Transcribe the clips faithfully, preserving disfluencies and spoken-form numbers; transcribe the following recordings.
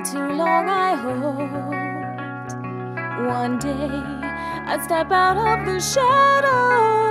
too long, I hoped one day I'd step out of the shadow.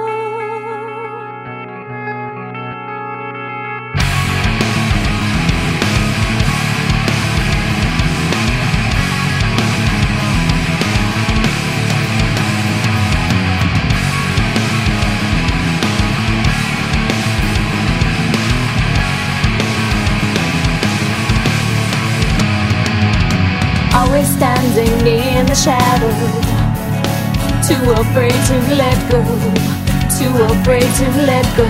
Always standing in the shadow, too afraid to let go, too afraid to let go.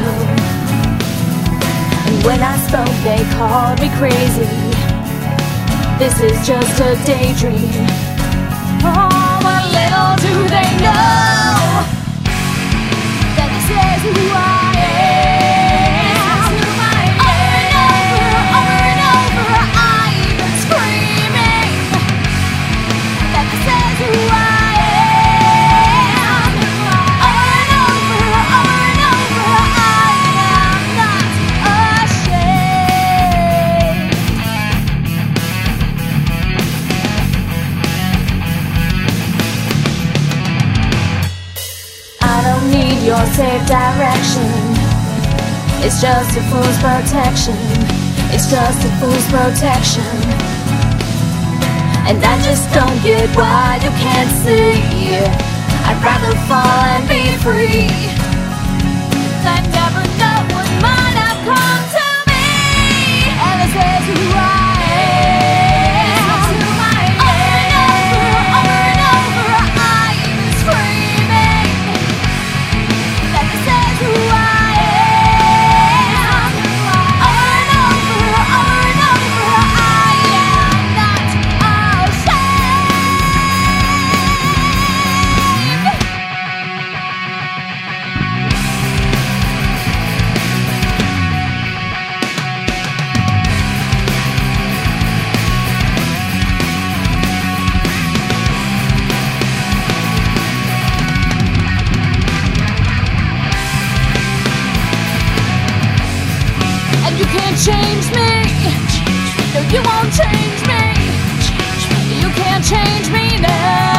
And when I spoke, they called me crazy. This is just a daydream. Oh, but little do they know that this is who I am. Your safe direction, it's just a fool's protection. It's just a fool's protection. And I just don't get why you can't see. I'd rather fall and be free than never know what might have come to me. And this is who I am. Change me, no, you won't change me. You can't change me now.